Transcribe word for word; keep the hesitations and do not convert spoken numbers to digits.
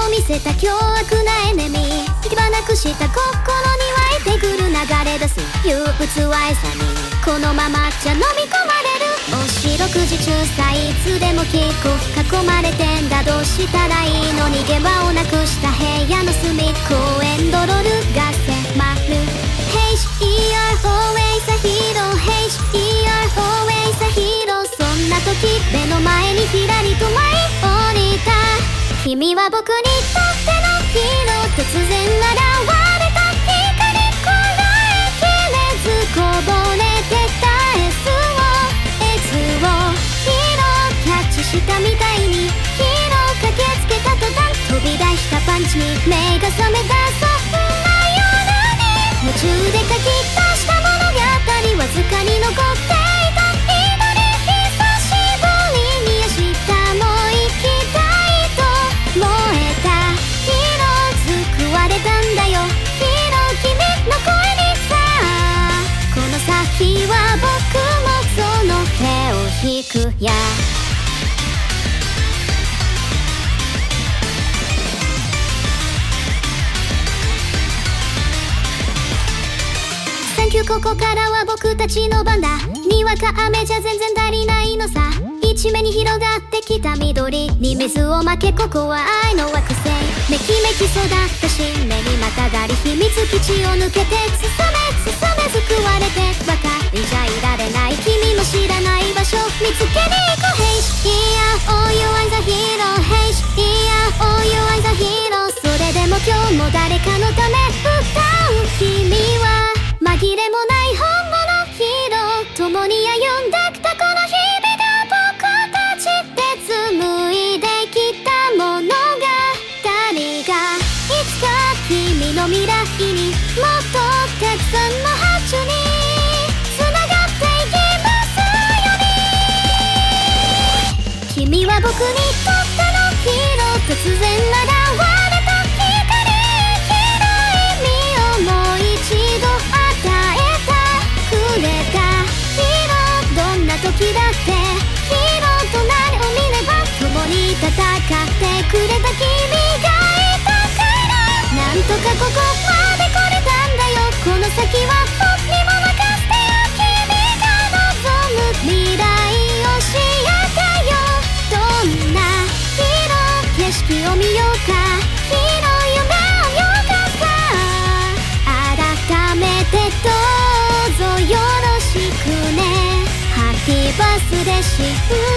を見せた凶悪なエネミー、行き場なくした心に湧いてくる流れ出す憂鬱は餌に、このままじゃ飲み込まれる。お四六時中さいつでも聞く、囲まれてんだどうしたらいいの、逃げ場をなくした部屋の隅っこ、エンドロールが迫る。 Hey you're always a hero, Hey you're always a hero。 そんな時目の前にひらりと舞い降りた、君は僕にとってのヒーロー。突然現れた光、こらえきれずこぼれてた S を S をヒーローキャッチしたみたいに、ヒーロー駆けつけた途端飛び出したパンチに目が覚めた。そんな夜に夢中で書き出した物語、わずかに残っていた一人、久しぶりに明日も生きたいと燃えたヒーロー、救われたんだよヒーロー、君の声にさあ、この先は僕もその手を引くや。ここからは僕たちの番だ。にわか雨じゃ全然足りないのさ。一面に広がってきた緑に水をまけ、ここは愛の惑星。めきめき育った新芽にまたがり秘密基地を抜けて進め進め救われてばかりじゃいられない、君の知らない場所見つけに行こう。 Hey yeah oh you are the hero, Hey yeah oh you are the hero。 それでも今日も誰かのため歌う君は紛れもない本物ヒーロー、共に歩んできたこの日々が僕たちで紡いできた物語が、いつか君の未来にもっとたくさんの波長につながっていきますように。君は僕にとってのヒーロー、突然現れた光、広い意味をもう一度時だってヒーローとなりを見れば、共に戦ってくれた君がいたから、なんとかここまで来れたんだよ。この先は僕にも任せてよ、君が望む未来を教えてよ。どんなヒーロー景色を見ようか、ヒーロー夢を見ようかさあ、改めてどうぞよろしくね。ハッピーバースデーシー